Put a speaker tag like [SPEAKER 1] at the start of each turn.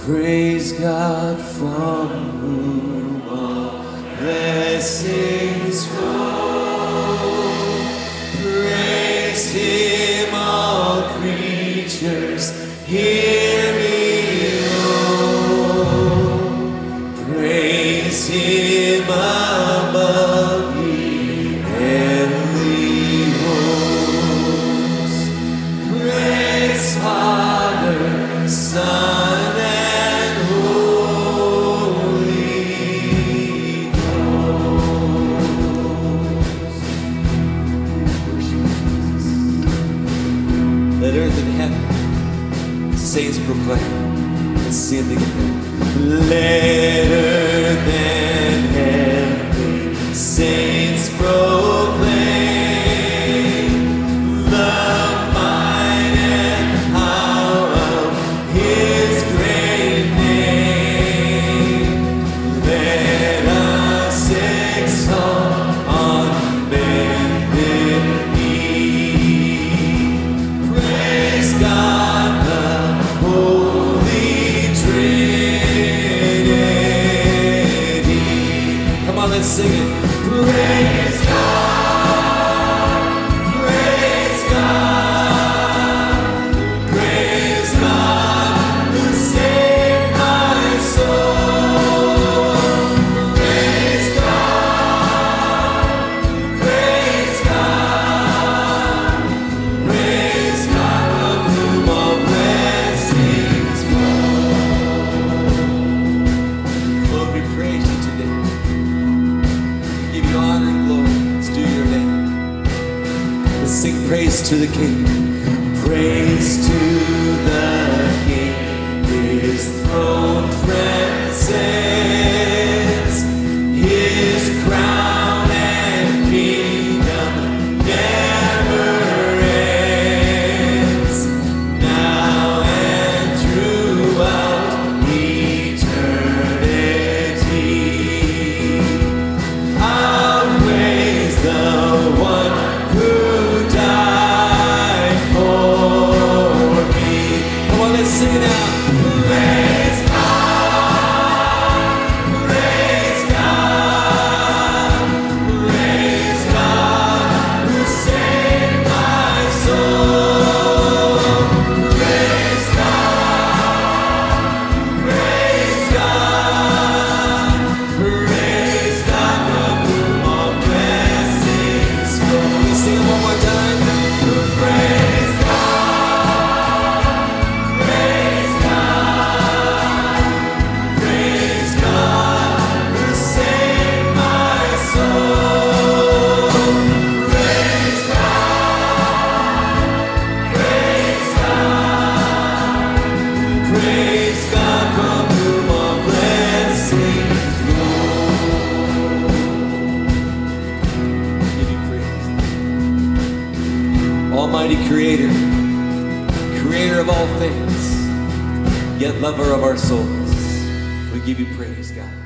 [SPEAKER 1] Praise God from whom all blessings flow. Praise Him, all creatures hear below. Praise Him above the heavenly hosts. Praise Father, Son, and Holy Ghost. Let earth and heaven, saints proclaim. Let's sing it together. Let earth and heaven, saints proclaim the might and power of His great name. Let us exalt on bended knee. Praise God, the Holy Trinity. Come on, let's sing it. Praise God, praise God, praise God who saved my soul. Praise God, praise God, praise God from whom all blessings flow. Lord, we praise you today. We give you honor and glory. Let's do your name. Let's sing praise to the King. Praise to the King. His throne transcends. His crown and kingdom never ends. Now and throughout eternity, I'll praise the one who died for me. Come on, let's sing it out. Praise God, praise God, praise God who saved my soul. Praise God, praise God, praise God from whom all blessings flow. Let me sing it one more time. Praise God, praise God, praise God who saved my soul. Praise God, praise God from whom all blessings flow. Give you praise. Almighty Creator, Creator of all things, yet lover of our souls, we give you praise, God.